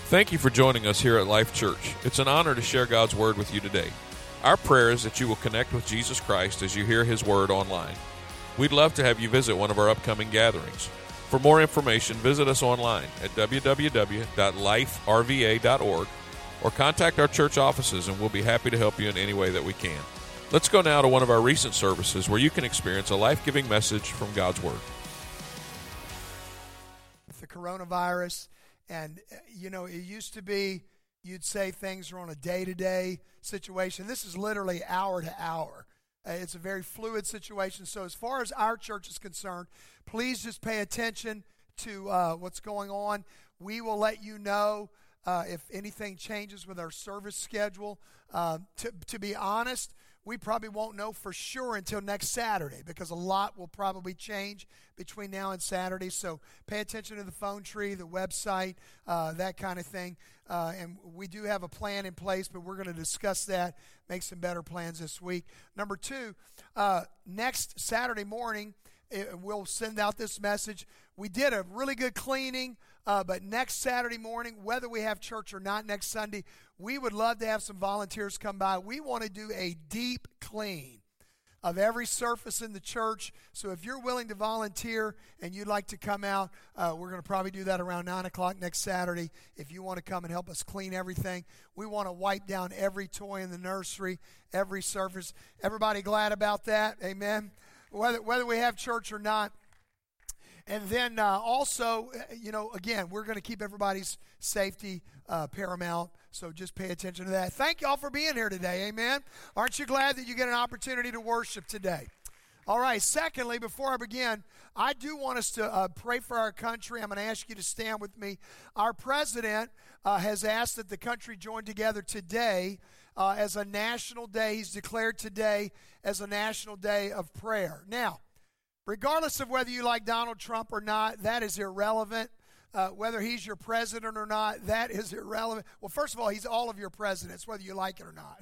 Thank you for joining us here at Life Church. It's an honor to share God's Word with you today. Our prayer is that you will connect with Jesus Christ as you hear His Word online. We'd love to have you visit one of our upcoming gatherings. For more information, visit us online at www.liferva.org or contact our church offices and we'll be happy to help you in any way that we can. Let's go now to one of our recent services where you can experience a life-giving message from God's Word. The coronavirus, and it used to be you'd say things are on a day-to-day situation. This is literally hour to hour. It's a very fluid situation. So as far as our church is concerned, please just pay attention to what's going on. We will let you know if anything changes with our service schedule. To be honest, we probably won't know for sure until next Saturday because a lot will probably change between now and Saturday. So pay attention to the phone tree, the website, that kind of thing. And we do have a plan in place, but we're going to discuss that, make some better plans this week. Number two, next Saturday morning, we'll send out this message. We did a really good cleaning, but next Saturday morning, whether we have church or not next Sunday, we would love to have some volunteers come by. We want to do a deep clean of every surface in the church. So if you're willing to volunteer and you'd like to come out, we're going to probably do that around 9 o'clock next Saturday. If you want to come and help us clean everything, we want to wipe down every toy in the nursery, every surface. Everybody glad about that? Amen? Whether we have church or not. And then also, again, we're going to keep everybody's safety paramount, so just pay attention to that. Thank you all for being here today, amen? Aren't you glad that you get an opportunity to worship today? All right, secondly, before I begin, I do want us to pray for our country. I'm going to ask you to stand with me. Our president has asked that the country join together today as a national day. He's declared today as a national day of prayer. Now, regardless of whether you like Donald Trump or not, that is irrelevant. Whether he's your president or not, that is irrelevant. Well, first of all, he's all of your presidents, whether you like it or not.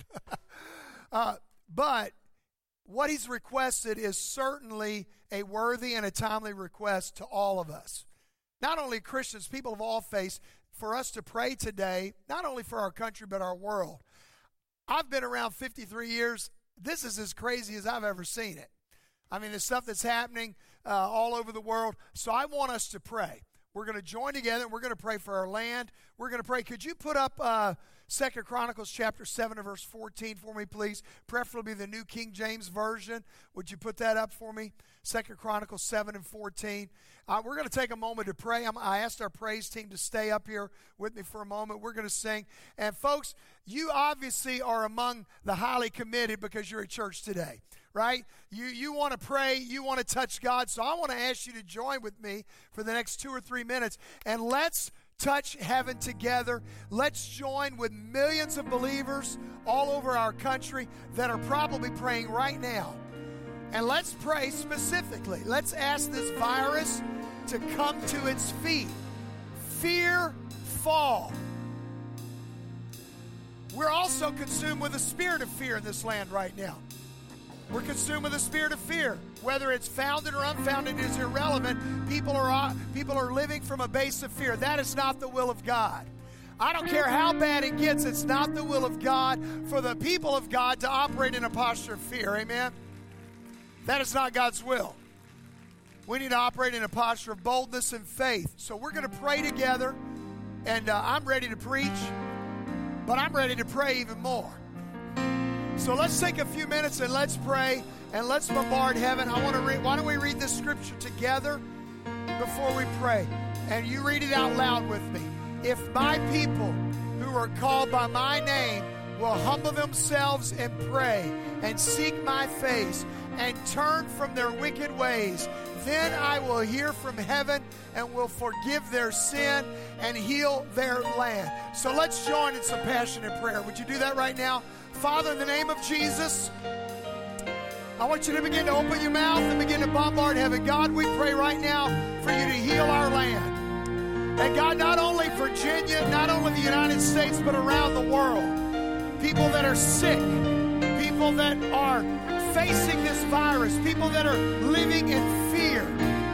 But what he's requested is certainly a worthy and a timely request to all of us. Not only Christians, people of all faiths, for us to pray today, not only for our country, but our world. I've been around 53 years. This is as crazy as I've ever seen it. I mean, the stuff that's happening all over the world. So I want us to pray. We're going to join together. We're going to pray for our land. We're going to pray. Could you put up 2 Chronicles chapter 7 and verse 14 for me, please? Preferably the New King James Version. Would you put that up for me? 2 Chronicles 7 and 14. We're going to take a moment to pray. I asked our praise team to stay up here with me for a moment. We're going to sing. And folks, you obviously are among the highly committed because you're at church today. Right? You want to pray, you want to touch God. So I want to ask you to join with me for the next 2 or 3 minutes. And let's touch heaven together. Let's join with millions of believers all over our country that are probably praying right now. And let's pray specifically. Let's ask this virus to come to its feet. Fear, fall. We're also consumed with a spirit of fear in this land right now. We're consumed with a spirit of fear. Whether it's founded or unfounded is irrelevant. People are living from a base of fear. That is not the will of God. I don't care how bad it gets, it's not the will of God for the people of God to operate in a posture of fear. Amen? That is not God's will. We need to operate in a posture of boldness and faith. So we're going to pray together, and I'm ready to preach, but I'm ready to pray even more. So let's take a few minutes and let's pray and let's bombard heaven. Why don't we read this scripture together before we pray? And you read it out loud with me. If my people who are called by my name will humble themselves and pray and seek my face and turn from their wicked ways, then I will hear from heaven and will forgive their sin and heal their land. So let's join in some passionate prayer. Would you do that right now? Father, in the name of Jesus, I want you to begin to open your mouth and begin to bombard heaven. God, we pray right now for you to heal our land. And God, not only Virginia, not only the United States, but around the world. People that are sick, people that are facing this virus, people that are living in fear.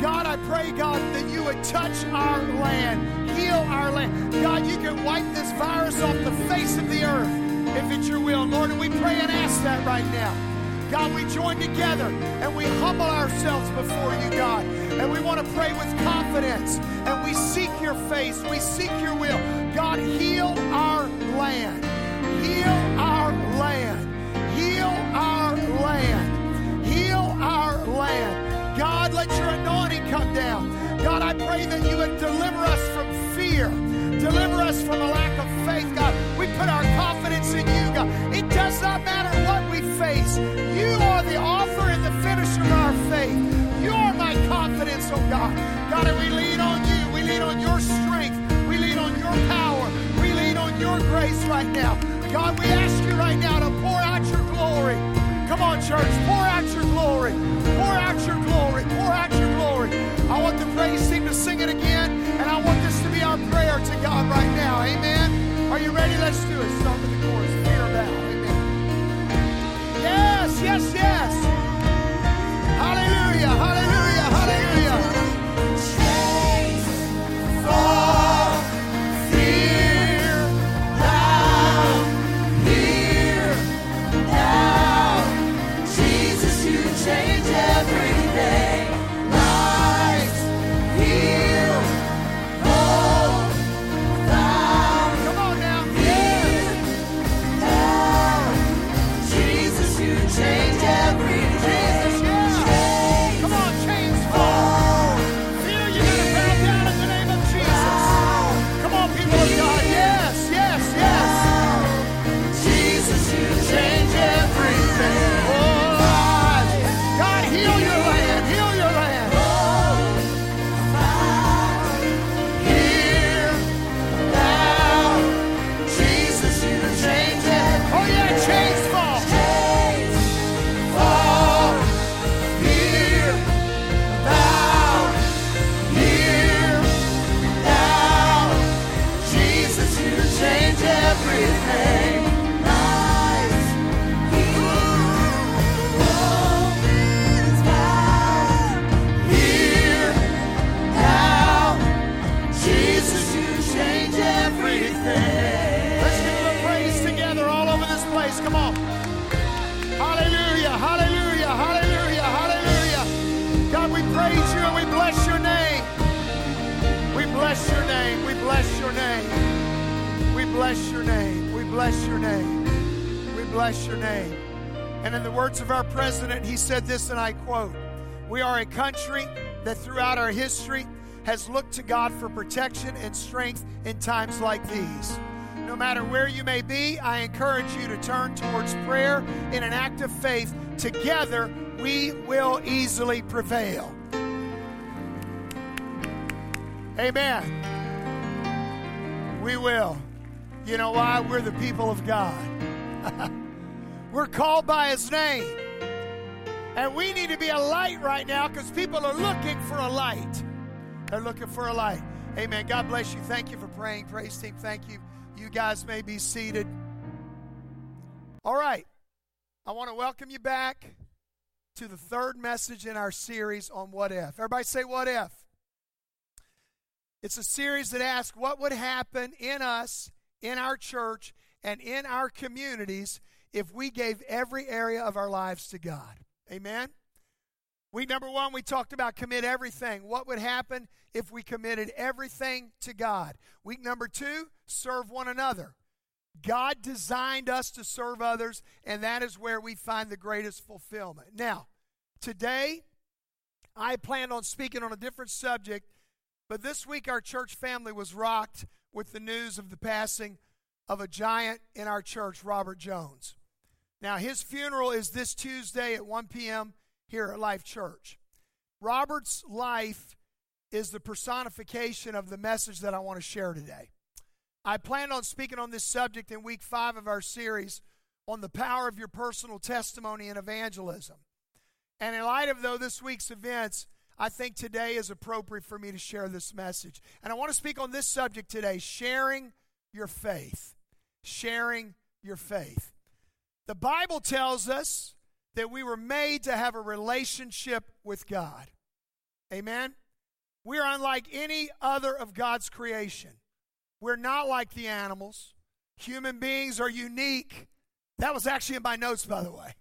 God, I pray, God, that you would touch our land, heal our land. God, you can wipe this virus off the face of the earth if it's your will, Lord, and we pray and ask that right now. God, we join together and we humble ourselves before you, God, and we want to pray with confidence, and we seek your face, we seek your will. God, heal our land. Heal our land. Heal our land. Heal our land. God, let your anointing come down. God, I pray that you would deliver us from fear. Deliver us from a lack of faith, God. We put our confidence in you, God. It does not matter what we face. You are the author and the finisher of our faith. You are my confidence, oh God. God, and we lean on you. We lean on your strength. We lean on your power. We lean on your grace right now. God, we ask you right now to pour out your glory. Come on, church, pour out your glory. Pour out your glory. Pour out your glory. I want the praise team to sing it again, and I want this to be our prayer to God right now. Amen. Are you ready? Let's do it. Start with the chorus. Fear thou. Amen. Yes, yes, yes. Hallelujah, hallelujah, hallelujah. Chains fall, fear thou, fear thou. Jesus, you change everything. Life, heal, hope, found. Come on now. Fear thou. Jesus, you change everything. Jesus, yeah. Come on, chains fall. Fear, you gotta bow down in the name of Jesus. Come on, people of God. Yes, yes, yes. Jesus, you change everything. Oh, God, heal your land. Heal your land. Hear thou. Jesus, you change it. Oh, yeah, chains fall. Chains fall. Hear thou. Hear thou. Jesus, you change everything. Life, hope is found. Hear thou. Jesus, you change everything. Let's give him a praise together all over this place. Come on. Hallelujah, hallelujah, hallelujah, hallelujah. God, we praise you and we bless your name. We bless your name. We bless your name. We bless your name. We bless your name. We bless your name. And in the words of our president, he said this, and I quote, "We are a country that throughout our history has looked to God for protection and strength in times like these. No matter where you may be, I encourage you to turn towards prayer in an act of faith. Together, we will easily prevail." Amen. We will. You know why? We're the people of God. We're called by his name. And we need to be a light right now because people are looking for a light. They're looking for a light. Amen. God bless you. Thank you for praying. Praise team, thank you. You guys may be seated. All right. I want to welcome you back to the third message in our series on What If. Everybody say what if. It's a series that asks what would happen in us, in our church, and in our communities if we gave every area of our lives to God. Amen? Week number 1, we talked about commit everything. What would happen if we committed everything to God? Week number 2, serve one another. God designed us to serve others, and that is where we find the greatest fulfillment. Now, today, I planned on speaking on a different subject, but this week our church family was rocked with the news of the passing of a giant in our church, Robert Jones. Now, his funeral is this Tuesday at 1 p.m. here at Life Church. Robert's life is the personification of the message that I want to share today. I planned on speaking on this subject in week 5 of our series on the power of your personal testimony and evangelism. And in light of, this week's events, I think today is appropriate for me to share this message. And I want to speak on this subject today, sharing your faith. Sharing your faith. The Bible tells us that we were made to have a relationship with God. Amen? We are unlike any other of God's creation. We're not like the animals. Human beings are unique. That was actually in my notes, by the way.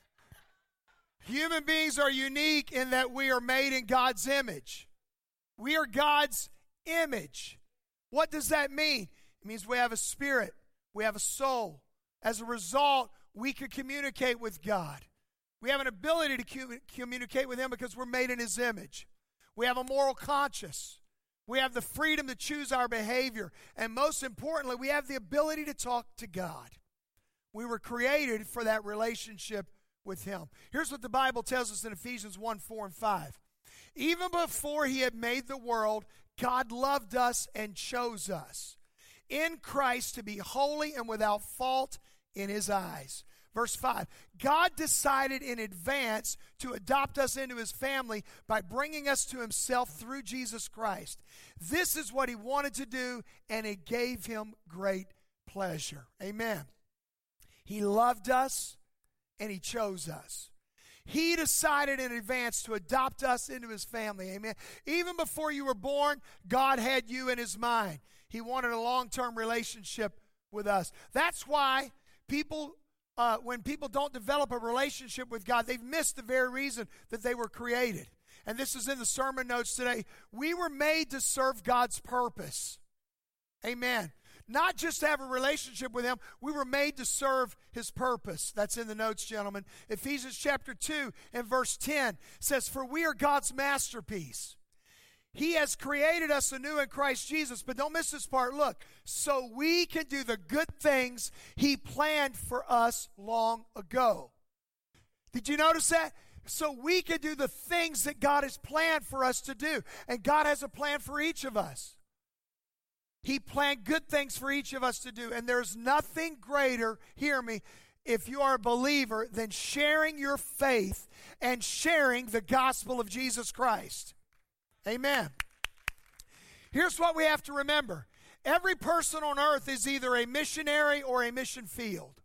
Human beings are unique in that we are made in God's image. We are God's image. What does that mean? It means we have a spirit. We have a soul. As a result, we can communicate with God. We have an ability to communicate with Him because we're made in His image. We have a moral conscience. We have the freedom to choose our behavior. And most importantly, we have the ability to talk to God. We were created for that relationship with Him. Here's what the Bible tells us in Ephesians 1, 4, and 5. Even before He had made the world, God loved us and chose us in Christ to be holy and without fault in His eyes. Verse 5, God decided in advance to adopt us into His family by bringing us to Himself through Jesus Christ. This is what He wanted to do, and it gave Him great pleasure. Amen. He loved us, and He chose us. He decided in advance to adopt us into His family. Amen. Even before you were born, God had you in His mind. He wanted a long-term relationship with us. That's why when people don't develop a relationship with God, they've missed the very reason that they were created. And this is in the sermon notes today. We were made to serve God's purpose. Amen. Not just to have a relationship with Him, we were made to serve His purpose. That's in the notes, gentlemen. Ephesians chapter 2 and verse 10 says, "For we are God's masterpiece. He has created us anew in Christ Jesus." But don't miss this part. Look, so we can do the good things He planned for us long ago. Did you notice that? So we can do the things that God has planned for us to do. And God has a plan for each of us. He planned good things for each of us to do. And there's nothing greater, hear me, if you are a believer, than sharing your faith and sharing the gospel of Jesus Christ. Amen. Here's what we have to remember. Every person on earth is either a missionary or a mission field.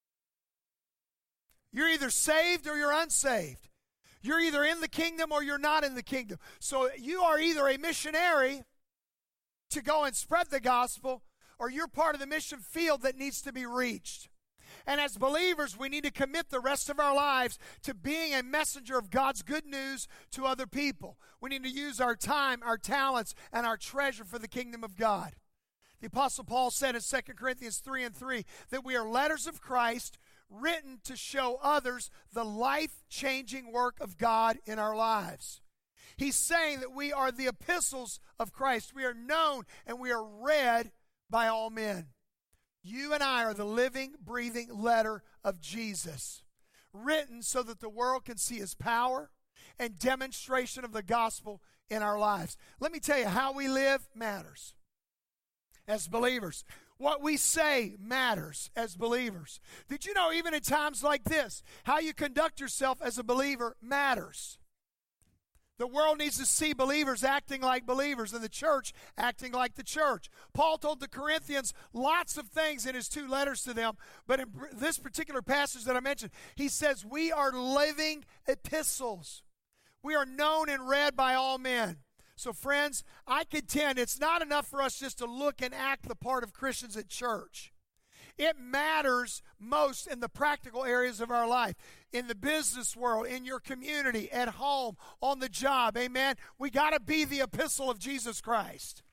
You're either saved or you're unsaved. You're either in the kingdom or you're not in the kingdom. So you are either a missionary to go and spread the gospel, or you're part of the mission field that needs to be reached. And as believers, we need to commit the rest of our lives to being a messenger of God's good news to other people. We need to use our time, our talents, and our treasure for the kingdom of God. The Apostle Paul said in 2 Corinthians 3 and 3 that we are letters of Christ written to show others the life-changing work of God in our lives. He's saying that we are the epistles of Christ. We are known and we are read by all men. You and I are the living, breathing letter of Jesus, written so that the world can see His power and demonstration of the gospel in our lives. Let me tell you, how we live matters as believers. What we say matters as believers. Did you know even in times like this, how you conduct yourself as a believer matters? The world needs to see believers acting like believers and the church acting like the church. Paul told the Corinthians lots of things in his 2 letters to them, but in this particular passage that I mentioned, he says we are living epistles. We are known and read by all men. So friends, I contend it's not enough for us just to look and act the part of Christians at church. It matters most in the practical areas of our life, in the business world, in your community, at home, on the job. Amen. We got to be the epistle of Jesus Christ.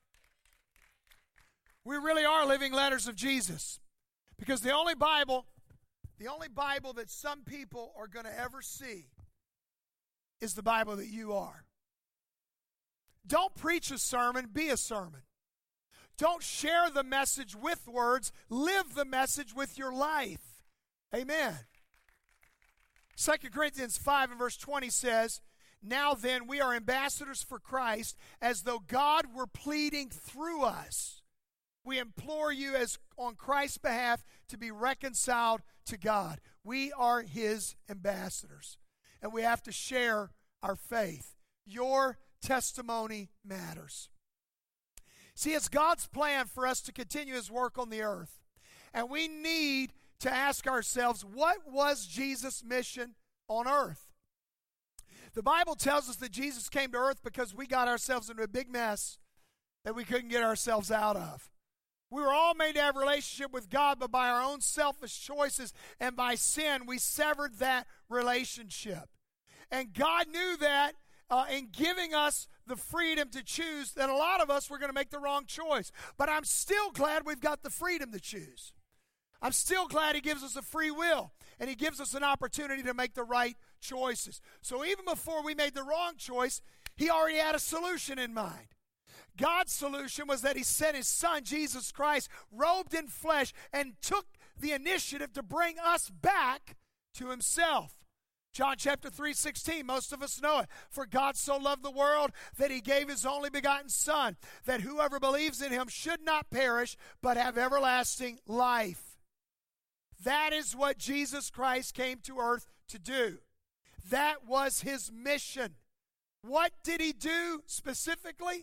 We really are living letters of Jesus, because the only Bible that some people are going to ever see is the Bible that you are. Don't preach a sermon, be a sermon. Don't share the message with words. Live the message with your life. Amen. 2 Corinthians 5 and verse 20 says, "Now then, we are ambassadors for Christ, as though God were pleading through us. We implore you as on Christ's behalf to be reconciled to God." We are His ambassadors, and we have to share our faith. Your testimony matters. See, it's God's plan for us to continue His work on the earth. And we need to ask ourselves, what was Jesus' mission on earth? The Bible tells us that Jesus came to earth because we got ourselves into a big mess that we couldn't get ourselves out of. We were all made to have a relationship with God, but by our own selfish choices and by sin, we severed that relationship. And God knew that in giving us the freedom to choose, that a lot of us were going to make the wrong choice. But I'm still glad we've got the freedom to choose. I'm still glad He gives us a free will, and He gives us an opportunity to make the right choices. So even before we made the wrong choice, He already had a solution in mind. God's solution was that He sent His Son, Jesus Christ, robed in flesh, and took the initiative to bring us back to Himself. John chapter 3:16, most of us know it. For God so loved the world that He gave His only begotten Son, that whoever believes in Him should not perish, but have everlasting life. That is what Jesus Christ came to earth to do. That was His mission. What did He do specifically?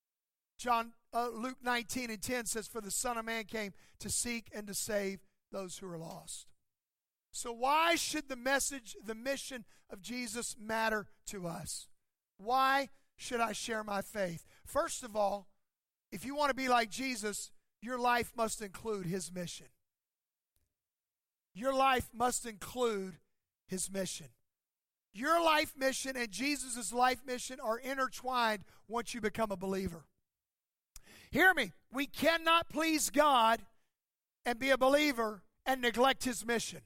Luke 19:10 says, for the Son of Man came to seek and to save those who are lost. So why should the mission of Jesus matter to us? Why should I share my faith? First of all, if you want to be like Jesus, your life must include His mission. Your life must include His mission. Your life mission and Jesus' life mission are intertwined once you become a believer. Hear me. We cannot please God and be a believer and neglect His mission.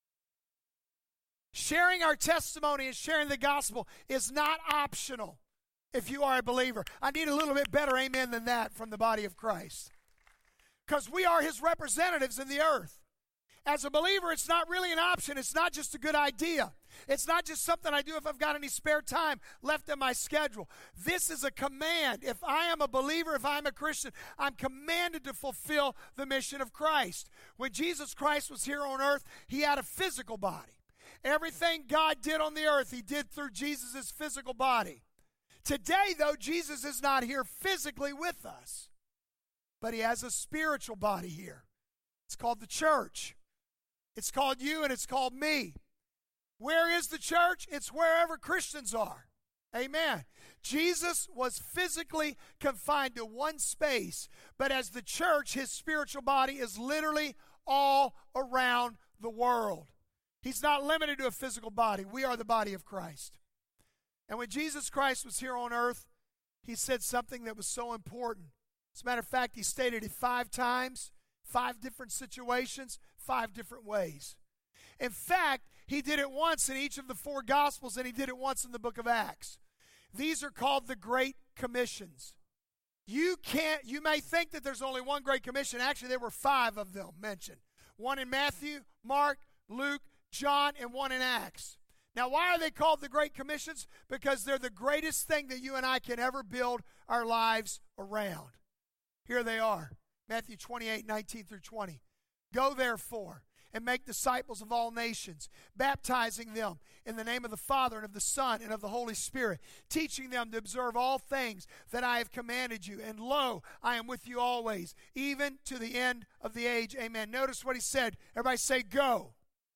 Sharing our testimony and sharing the gospel is not optional if you are a believer. I need a little bit better amen than that from the body of Christ. Because we are His representatives in the earth. As a believer, it's not really an option. It's not just a good idea. It's not just something I do if I've got any spare time left in my schedule. This is a command. If I am a believer, if I'm a Christian, I'm commanded to fulfill the mission of Christ. When Jesus Christ was here on earth, He had a physical body. Everything God did on the earth, He did through Jesus' physical body. Today, though, Jesus is not here physically with us, but He has a spiritual body here. It's called the church. It's called you and it's called me. Where is the church? It's wherever Christians are. Amen. Jesus was physically confined to one space, but as the church, His spiritual body is literally all around the world. He's not limited to a physical body. We are the body of Christ. And when Jesus Christ was here on earth, He said something that was so important. As a matter of fact, He stated it 5 times, 5 different situations, 5 different ways. In fact, He did it once in each of the 4 Gospels, and He did it once in the book of Acts. These are called the Great Commissions. You may think that there's only one Great Commission. Actually, there were 5 of them mentioned. One in Matthew, Mark, Luke, John, and one in Acts. Now, why are they called the Great Commissions? Because they're the greatest thing that you and I can ever build our lives around. Here they are. Matthew 28:19 through 20. Go therefore and make disciples of all nations, baptizing them in the name of the Father and of the Son and of the Holy Spirit, teaching them to observe all things that I have commanded you. And lo, I am with you always, even to the end of the age. Amen. Notice what He said. Everybody say, go.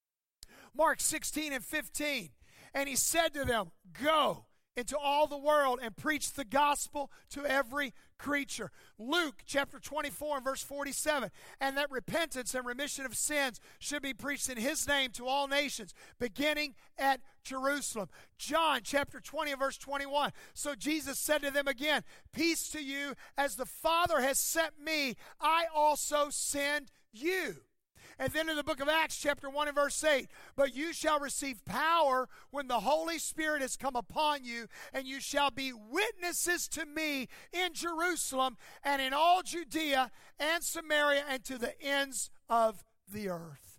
Mark 16:15. And He said to them, go into all the world and preach the gospel to every creature. Luke chapter 24 and verse 47. And that repentance and remission of sins should be preached in His name to all nations, beginning at Jerusalem. John chapter 20 and verse 21. So Jesus said to them again, peace to you, as the Father has sent me, I also send you. And then in the book of Acts, chapter 1 and verse 8, but you shall receive power when the Holy Spirit has come upon you, and you shall be witnesses to me in Jerusalem and in all Judea and Samaria and to the ends of the earth.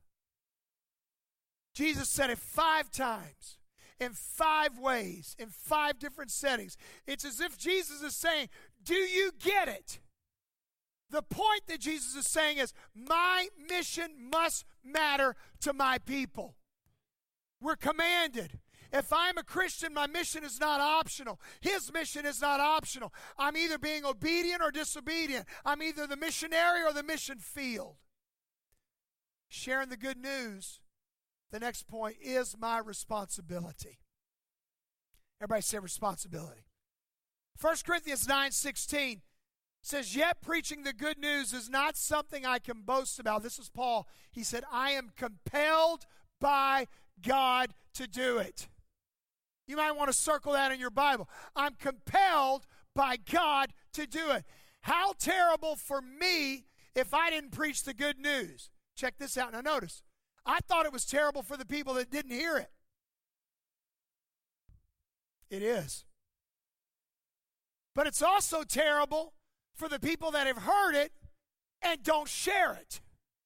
Jesus said it 5 times, in 5 ways, in 5 different settings. It's as if Jesus is saying, do you get it? The point that Jesus is saying is, my mission must matter to my people. We're commanded. If I'm a Christian, my mission is not optional. His mission is not optional. I'm either being obedient or disobedient. I'm either the missionary or the mission field. Sharing the good news, the next point, is my responsibility. Everybody say responsibility. 1 Corinthians 9:16 says, yet preaching the good news is not something I can boast about. This is Paul. He said, I am compelled by God to do it. You might want to circle that in your Bible. I'm compelled by God to do it. How terrible for me if I didn't preach the good news. Check this out. Now notice, I thought it was terrible for the people that didn't hear it. It is. But it's also terrible for the people that have heard it and don't share it.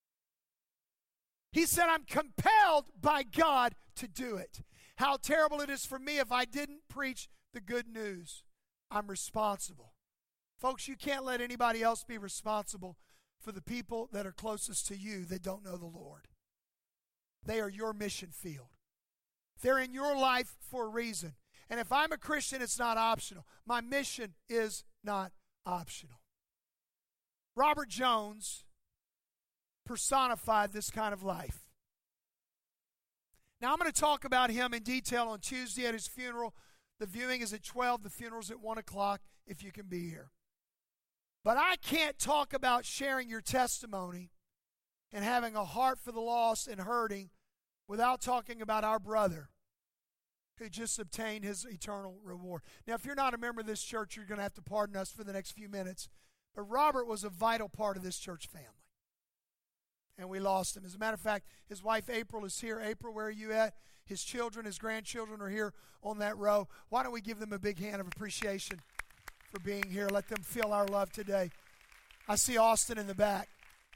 He said, I'm compelled by God to do it. How terrible it is for me if I didn't preach the good news. I'm responsible. Folks, you can't let anybody else be responsible for the people that are closest to you that don't know the Lord. They are your mission field. They're in your life for a reason. And if I'm a Christian, it's not optional. My mission is not optional. Robert Jones personified this kind of life. Now, I'm going to talk about him in detail on Tuesday at his funeral. The viewing is at 12. The funeral's at 1 o'clock if you can be here. But I can't talk about sharing your testimony and having a heart for the lost and hurting without talking about our brother who just obtained his eternal reward. Now, if you're not a member of this church, you're going to have to pardon us for the next few minutes. But Robert was a vital part of this church family. And we lost him. As a matter of fact, his wife April is here. April, where are you at? His children, his grandchildren are here on that row. Why don't we give them a big hand of appreciation for being here? Let them feel our love today. I see Austin in the back.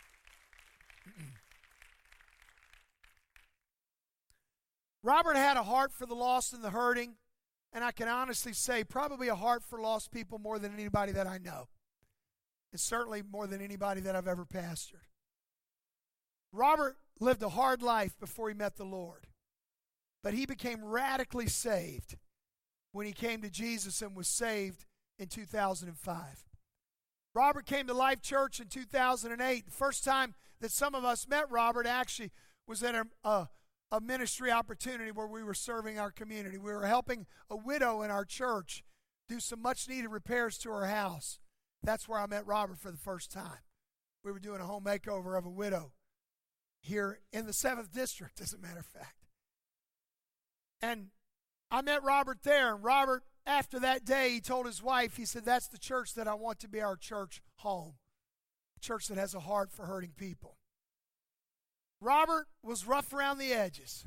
Robert had a heart for the lost and the hurting, and I can honestly say probably a heart for lost people more than anybody that I know, and certainly more than anybody that I've ever pastored. Robert lived a hard life before he met the Lord, but he became radically saved when he came to Jesus and was saved in 2005. Robert came to Life Church in 2008. The first time that some of us met Robert actually was at a ministry opportunity where we were serving our community. We were helping a widow in our church do some much-needed repairs to her house. That's where I met Robert for the first time. We were doing a home makeover of a widow here in the 7th District, as a matter of fact. And I met Robert there, and Robert, after that day, he told his wife, he said, that's the church that I want to be our church home, a church that has a heart for hurting people. Robert was rough around the edges.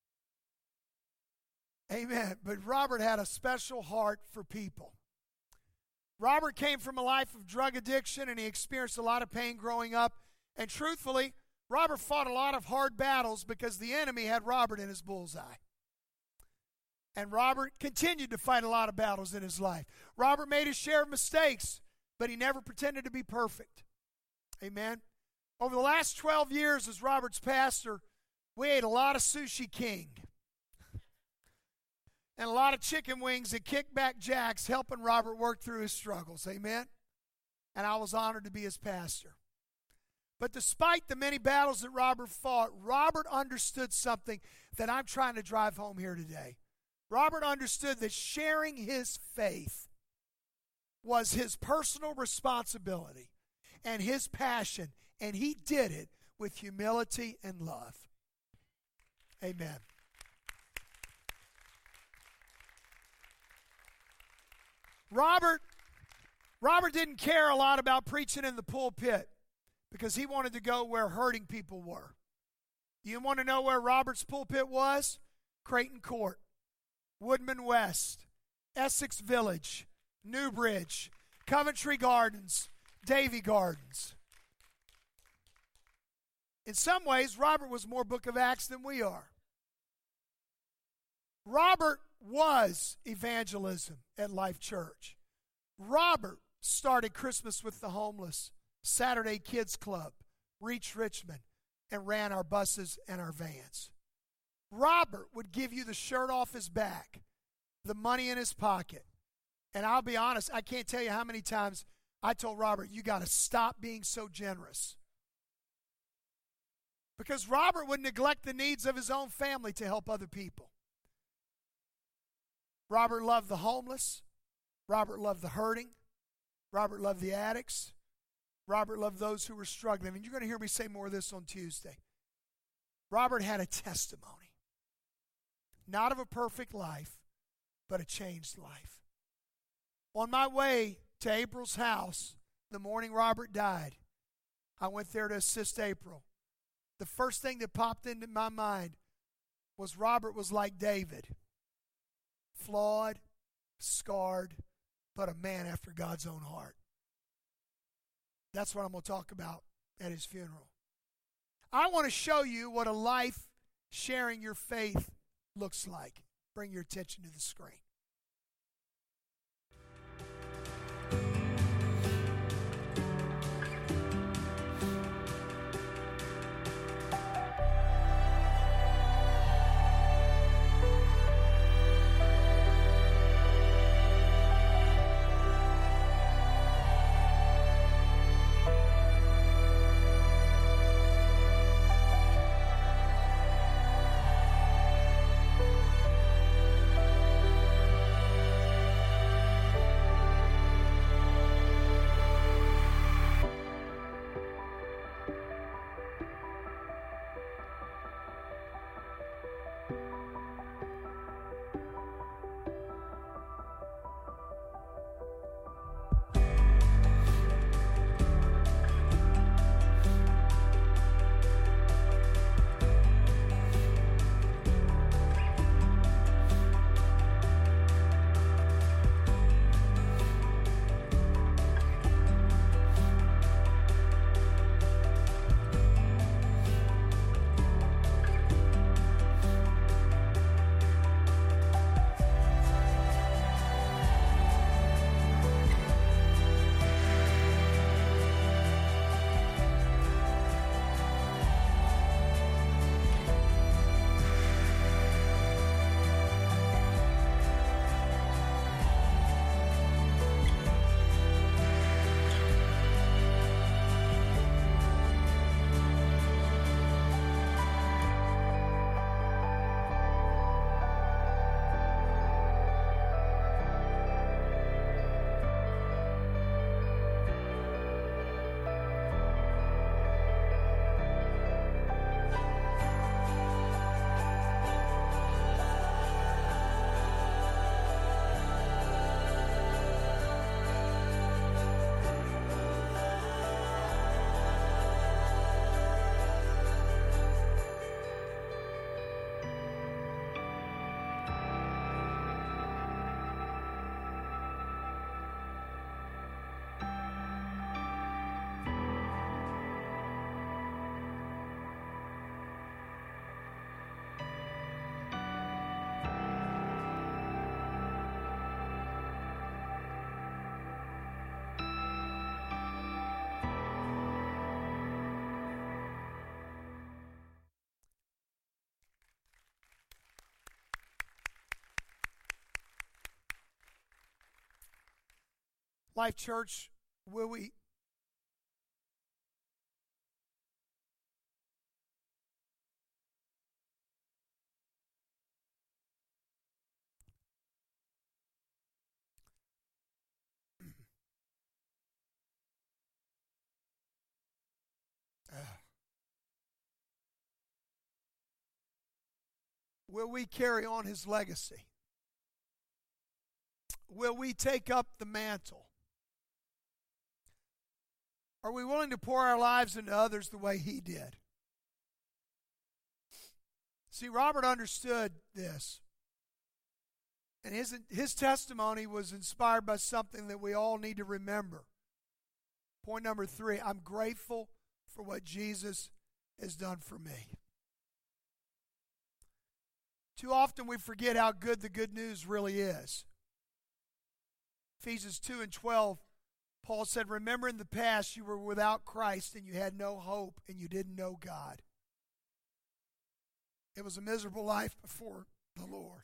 Amen. But Robert had a special heart for people. Robert came from a life of drug addiction, and he experienced a lot of pain growing up. And truthfully, Robert fought a lot of hard battles because the enemy had Robert in his bullseye. And Robert continued to fight a lot of battles in his life. Robert made his share of mistakes, but he never pretended to be perfect. Amen. Over the last 12 years as Robert's pastor, we ate a lot of Sushi King and a lot of chicken wings at Kickback Jack's, helping Robert work through his struggles. Amen. And I was honored to be his pastor. But despite the many battles that Robert fought, Robert understood something that I'm trying to drive home here today. Robert understood that sharing his faith was his personal responsibility and his passion, and he did it with humility and love. Amen. Robert didn't care a lot about preaching in the pulpit because he wanted to go where hurting people were. You want to know where Robert's pulpit was? Creighton Court, Woodman West, Essex Village, Newbridge, Coventry Gardens, Davy Gardens. In some ways, Robert was more Book of Acts than we are. Robert was evangelism at Life Church. Robert started Christmas with the Homeless, Saturday Kids Club, Reach Richmond, and ran our buses and our vans. Robert would give you the shirt off his back, the money in his pocket. And I'll be honest, I can't tell you how many times I told Robert, you got to stop being so generous. Because Robert would neglect the needs of his own family to help other people. Robert loved the homeless. Robert loved the hurting. Robert loved the addicts. Robert loved those who were struggling. And you're going to hear me say more of this on Tuesday. Robert had a testimony. Not of a perfect life, but a changed life. On my way to April's house, the morning Robert died, I went there to assist April. The first thing that popped into my mind was Robert was like David. Flawed, scarred, but a man after God's own heart. That's what I'm going to talk about at his funeral. I want to show you what a life sharing your faith looks like. Bring your attention to the screen. Life Church, will we carry on his legacy? Will we take up the mantle? Are we willing to pour our lives into others the way he did? See, Robert understood this. And his testimony was inspired by something that we all need to remember. Point number 3, I'm grateful for what Jesus has done for me. Too often we forget how good the good news really is. Ephesians 2:12, Paul said, remember in the past you were without Christ and you had no hope and you didn't know God. It was a miserable life before the Lord.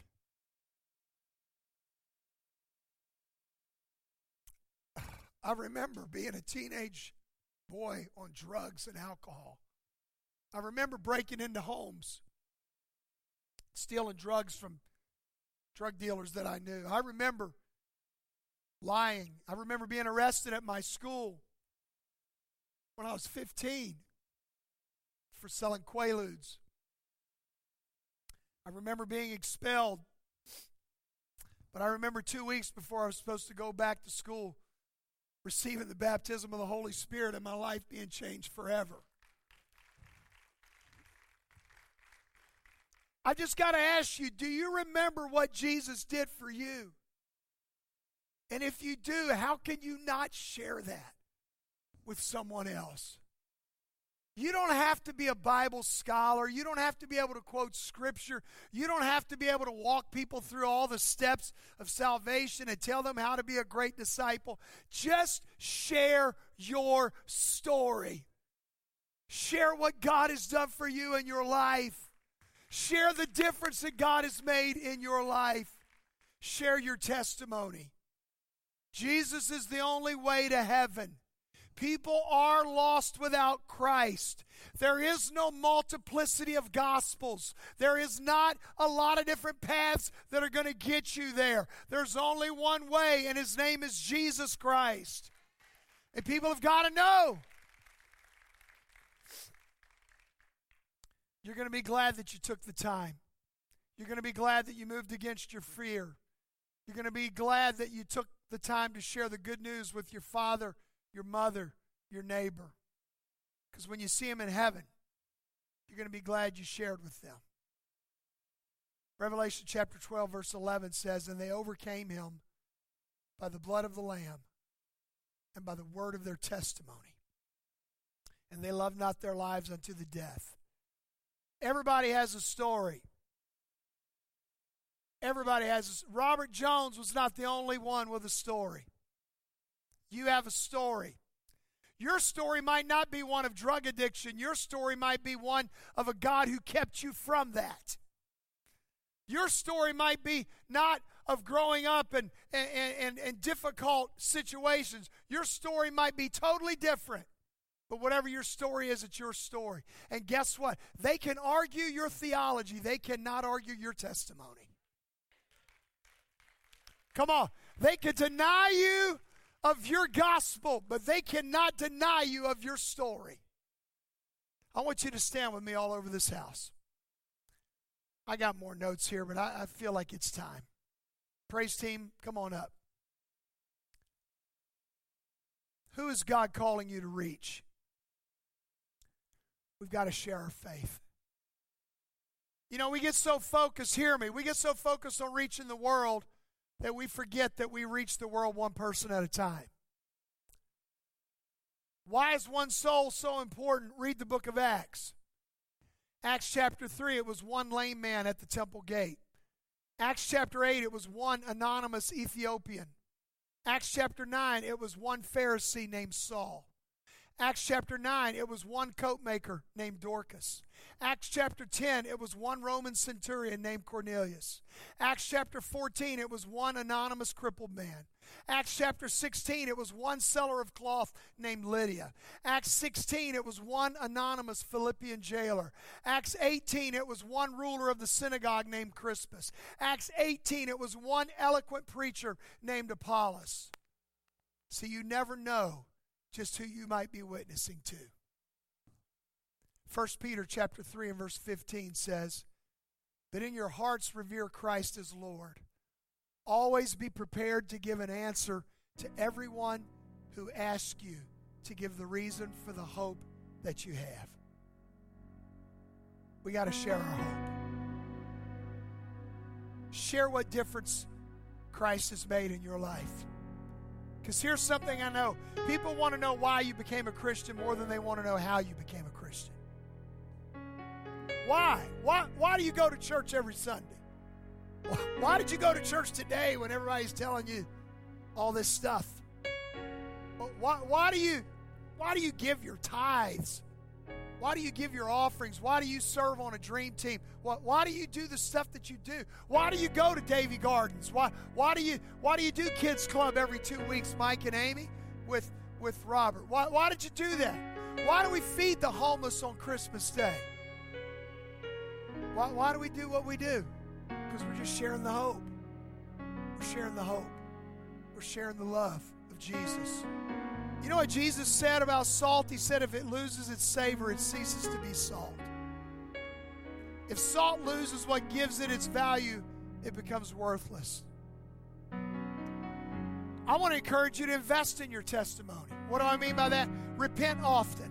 I remember being a teenage boy on drugs and alcohol. I remember breaking into homes, stealing drugs from drug dealers that I knew. I remember lying. I remember being arrested at my school when I was 15 for selling Quaaludes. I remember being expelled. But I remember 2 weeks before I was supposed to go back to school, receiving the baptism of the Holy Spirit and my life being changed forever. I just got to ask you, do you remember what Jesus did for you? And if you do, how can you not share that with someone else? You don't have to be a Bible scholar. You don't have to be able to quote Scripture. You don't have to be able to walk people through all the steps of salvation and tell them how to be a great disciple. Just share your story. Share what God has done for you in your life. Share the difference that God has made in your life. Share your testimony. Jesus is the only way to heaven. People are lost without Christ. There is no multiplicity of gospels. There is not a lot of different paths that are going to get you there. There's only one way, and His name is Jesus Christ. And people have got to know. You're going to be glad that you took the time. You're going to be glad that you moved against your fear. You're going to be glad that you took the time to share the good news with your father, your mother, your neighbor. Because when you see them in heaven, you're going to be glad you shared with them. Revelation chapter 12, verse 11 says, "And they overcame him by the blood of the Lamb and by the word of their testimony. And they loved not their lives unto the death." Everybody has a story. Robert Jones was not the only one with a story. You have a story. Your story might not be one of drug addiction. Your story might be one of a God who kept you from that. Your story might be not of growing up in difficult situations. Your story might be totally different. But whatever your story is, it's your story. And guess what? They can argue your theology. They cannot argue your testimony. Come on. They can deny you of your gospel, but they cannot deny you of your story. I want you to stand with me all over this house. I got more notes here, but I feel like it's time. Praise team, come on up. Who is God calling you to reach? We've got to share our faith. You know, we get so focused, hear me, we get so focused on reaching the world that we forget that we reach the world one person at a time. Why is one soul so important? Read the book of Acts. Acts chapter 3, it was one lame man at the temple gate. Acts chapter 8, it was one anonymous Ethiopian. Acts chapter 9, it was one Pharisee named Saul. Acts chapter 9, it was one coat maker named Dorcas. Acts chapter 10, it was one Roman centurion named Cornelius. Acts chapter 14, it was one anonymous crippled man. Acts chapter 16, it was one seller of cloth named Lydia. Acts 16, it was one anonymous Philippian jailer. Acts 18, it was one ruler of the synagogue named Crispus. Acts 18, it was one eloquent preacher named Apollos. See, you never know just who you might be witnessing to. 1 Peter chapter 3 and verse 15 says, "But in your hearts revere Christ as Lord. Always be prepared to give an answer to everyone who asks you to give the reason for the hope that you have." We got to share our hope. Share what difference Christ has made in your life. Because here's something I know. People want to know why you became a Christian more than they want to know how you became a Christian. Why? Why do you go to church every Sunday? Why did you go to church today when everybody's telling you all this stuff? Why do you give your tithes? Why do you give your offerings? Why do you serve on a dream team? Why do you do the stuff that you do? Why do you go to Davy Gardens? Why do you do Kids Club every 2 weeks, Mike and Amy, with Robert? Why did you do that? Why do we feed the homeless on Christmas Day? Why do we do what we do? Because we're just sharing the hope. We're sharing the hope. We're sharing the love of Jesus. You know what Jesus said about salt? He said if it loses its savor, it ceases to be salt. If salt loses what gives it its value, it becomes worthless. I want to encourage you to invest in your testimony. What do I mean by that? Repent often.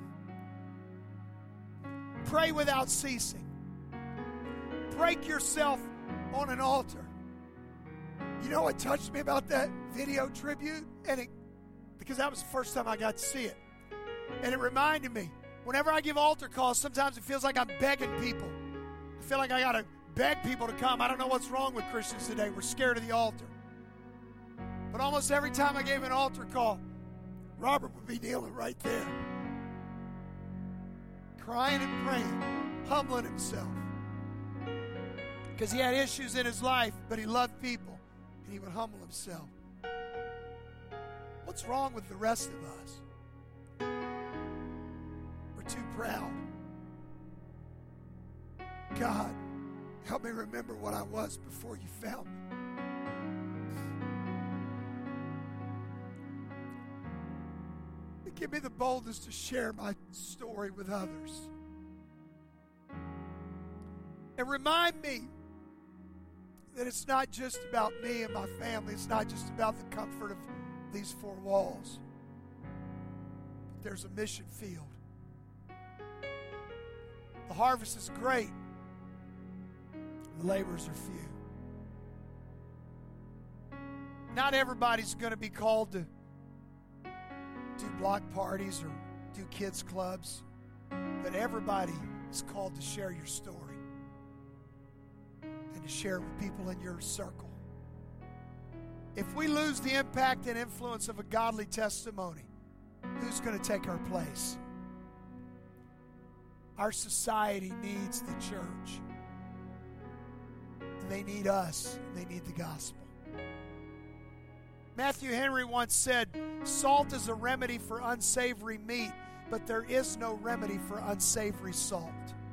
Pray without ceasing. Break yourself on an altar. You know what touched me about that video tribute? Because that was the first time I got to see it. And it reminded me, whenever I give altar calls, sometimes it feels like I'm begging people. I feel like I got to beg people to come. I don't know what's wrong with Christians today. We're scared of the altar. But almost every time I gave an altar call, Robert would be kneeling right there, crying and praying, humbling himself. Because he had issues in his life, but he loved people, and he would humble himself. What's wrong with the rest of us? We're too proud. God, help me remember what I was before you found me. Give me the boldness to share my story with others. And remind me that it's not just about me and my family. It's not just about the comfort of these four walls. But there's a mission field. The harvest is great. The laborers are few. Not everybody's going to be called to do block parties or do kids clubs, but everybody is called to share your story and to share it with people in your circle. If we lose the impact and influence of a godly testimony, who's going to take our place? Our society needs the church, and they need us, and they need the gospel. Matthew Henry once said, salt is a remedy for unsavory meat, but there is no remedy for unsavory salt.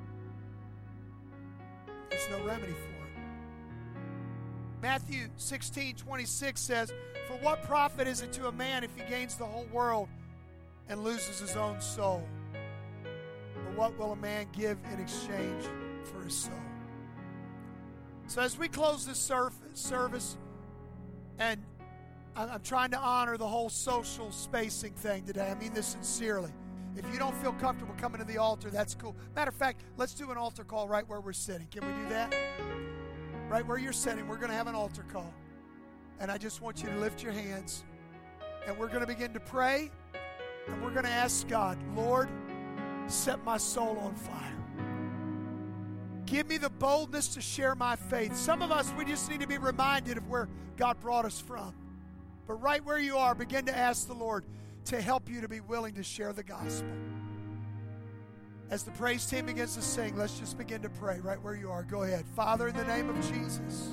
There's no remedy for it. Matthew 16:26 says, for what profit is it to a man if he gains the whole world and loses his own soul? Or what will a man give in exchange for his soul? So as we close this service, and I'm trying to honor the whole social spacing thing today. I mean this sincerely. If you don't feel comfortable coming to the altar, that's cool. Matter of fact, let's do an altar call right where we're sitting. Can we do that? Right where you're sitting, we're going to have an altar call. And I just want you to lift your hands. And we're going to begin to pray. And we're going to ask God, Lord, set my soul on fire. Give me the boldness to share my faith. Some of us, we just need to be reminded of where God brought us from. But right where you are, begin to ask the Lord to help you to be willing to share the gospel. As the praise team begins to sing, let's just begin to pray right where you are. Go ahead. Father, in the name of Jesus.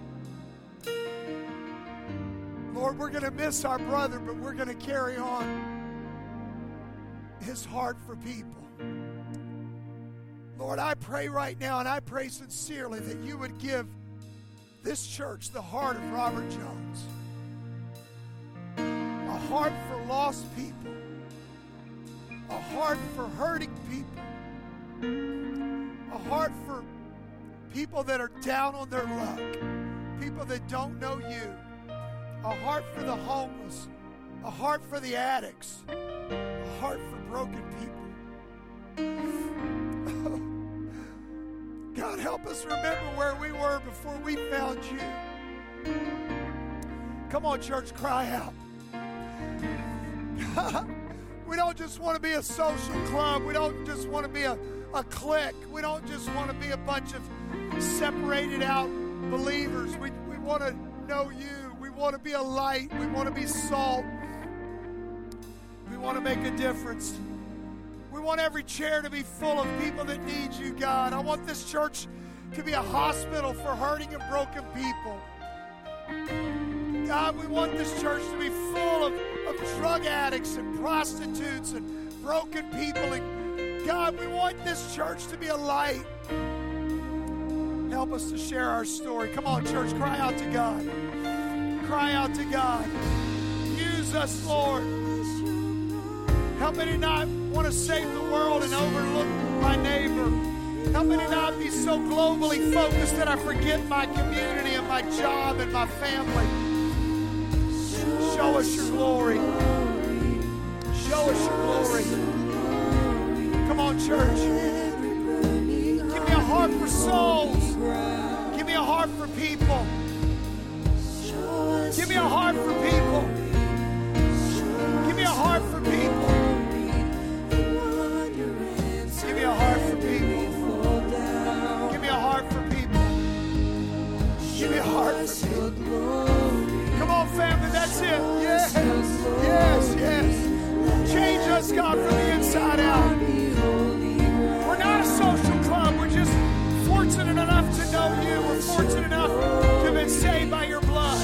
Lord, we're going to miss our brother, but we're going to carry on his heart for people. Lord, I pray right now, and I pray sincerely that you would give this church the heart of Robert Jones. A heart for lost people. A heart for hurting people. A heart for people that are down on their luck. People that don't know you. A heart for the homeless. A heart for the addicts. A heart for broken people. God, help us remember where we were before we found you. Come on, church, cry out. We don't just want to be a social club. We don't just want to be a clique. We don't just want to be a bunch of separated out believers. We want to know you. We want to be a light. We want to be salt. We want to make a difference. We want every chair to be full of people that need you, God. I want this church to be a hospital for hurting and broken people. God, we want this church to be full of drug addicts and prostitutes and broken people. And God, we want this church to be a light. Help us to share our story. Come on, church, cry out to God. cry out to God. Use us, Lord. Help me to not want to save the world and overlook my neighbor. Help me to not be so globally focused that I forget my community and my job and my family. Show us your glory. Show us your glory. Come on, church. Give me a heart for souls. Give me a heart for people. Give me a heart for people. Give me a heart for people. Give me a heart for people. Give me a heart for people. Give me a heart for people. Come on, family, that's it. Yes, yes, yes. Change us, God, from the inside out. We're not a social club. We're just fortunate enough to know you. We're fortunate enough to have been saved by your blood.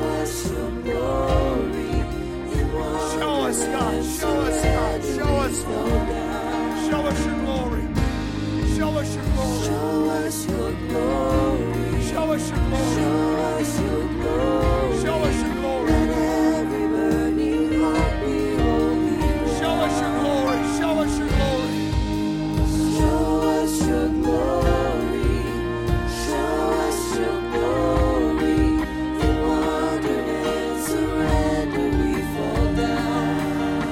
Show us, God. Show us, God. Show us. Show us your glory. Show us your glory. Show us your glory. Show us your glory. Show us your glory. Let every burning heart be holy. Show us your glory. Show us your glory. Show us your glory. Show us your glory. In wonder and surrender we fall down.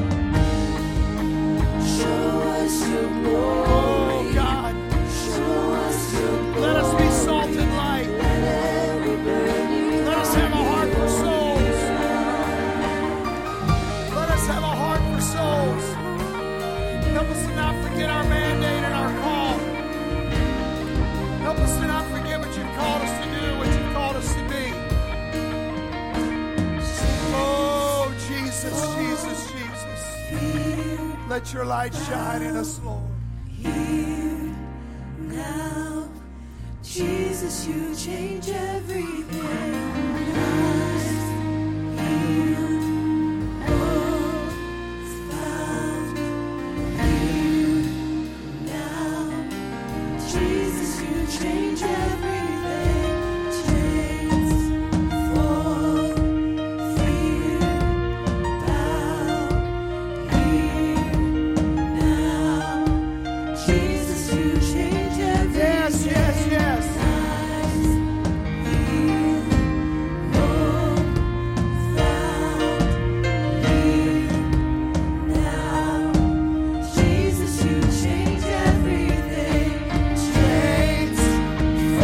Show us your glory. Oh God. Show us your glory. Let us be salt and light. Let us have a heart for souls. Let us have a heart for souls. Help us to not forget our mandate and our call. Help us to not forget what you've called us to do, what you've called us to be. Oh, Jesus, Jesus, Jesus. Let your light shine in us, Lord. Here, now, Jesus, you change everything. Life, healed, hope, found. Here, now, Jesus, you change everything. Chains fall, fear bow. Here, now, Jesus, you change everything. Yes, yes, yes. Jesus, you change everything. Chains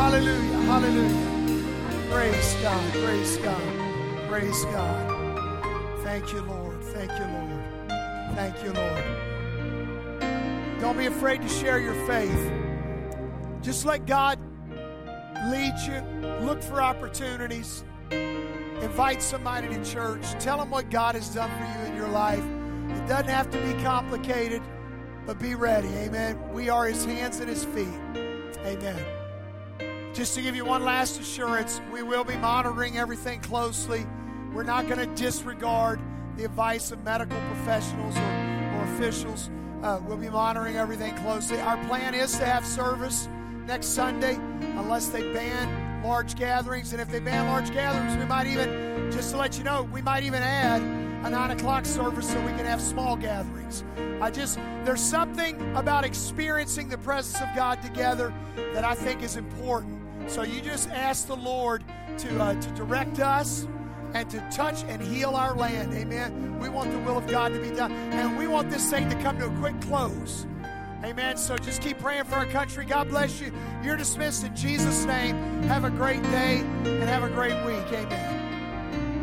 Hallelujah. Hallelujah. Praise God. Praise God. Praise God. Thank you, Lord. Thank you, Lord. Thank you, Lord. Don't be afraid to share your faith. Just let God lead you. Look for opportunities. Invite somebody to church. Tell them what God has done for you in your life. It doesn't have to be complicated, but be ready. Amen. We are His hands and His feet. Amen. Just to give you one last assurance, we will be monitoring everything closely. We're not going to disregard the advice of medical professionals or officials. We'll be monitoring everything closely. Our plan is to have service next Sunday, unless they ban large gatherings. And if they ban large gatherings, we might even, just to let you know, we might even add a 9 o'clock service so we can have small gatherings. There's something about experiencing the presence of God together that I think is important. So you just ask the Lord to direct us and to touch and heal our land. Amen. We want the will of God to be done. And we want this thing to come to a quick close. Amen. So just keep praying for our country. God bless you. You're dismissed in Jesus' name. Have a great day and have a great week. Amen.